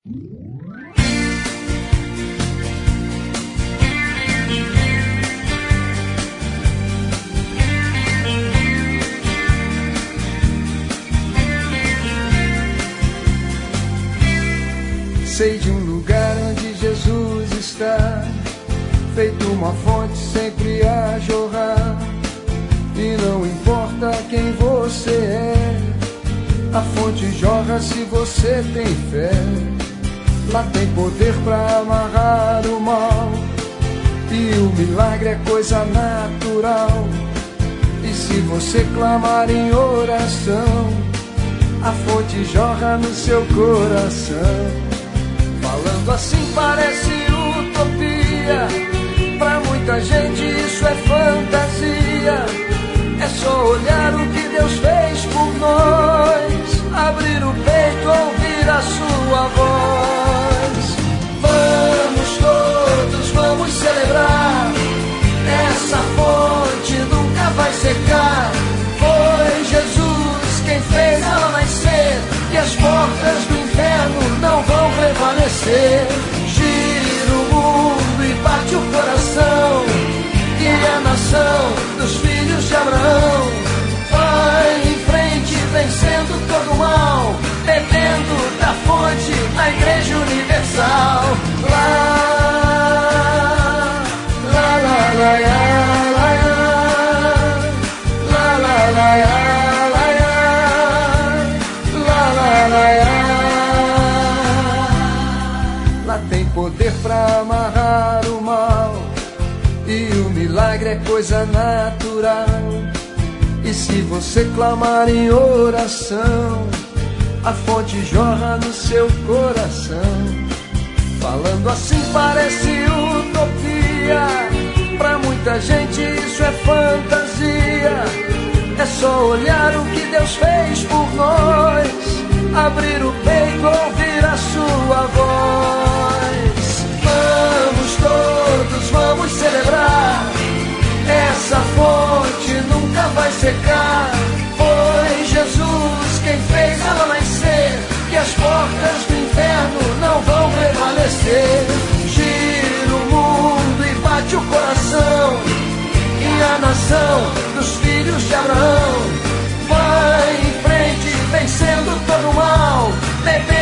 Sei de um lugar onde Jesus está, feito uma fonte sempre a jorrar. E não importa quem você é, a fonte jorra se você tem fé. Lá tem poder pra amarrar o mal, e o milagre é coisa natural. E se você clamar em oração, a fonte jorra no seu coração. Falando assim parece utopia, pra muita gente isso é fantasia. É só olhar o que Deus fez por nós, abrir o peito, ouvir a sua voz. Vamos todos, vamos celebrar, essa fonte nunca vai secar. Foi Jesus quem fez ela nascer, e as portas do inferno não vão prevalecer. Gira o mundo e bate o coração, e a nação dos filhos de Abraão vai em frente, vencendo todo o mal, bebendo da fonte na Igreja Universal. Lá, lá, lá, lá, lá, lá, lá, lá, lá. Lá tem poder pra amarrar o mal, e o milagre é coisa natural. E se você clamar em oração, a fonte jorra no seu coração. Falando assim parece utopia, pra muita gente isso é fantasia. É só olhar o que Deus fez por nós, abrir o peito, ouvir a sua voz. Vamos todos, vamos celebrar, essa fonte nunca vai secar. Foi Jesus quem fez ela nascer, e as portas do inferno não vão prevalecer. Gira o mundo e bate o coração, e a nação dos filhos de Abraão vai em frente, vencendo todo o mal, bebendo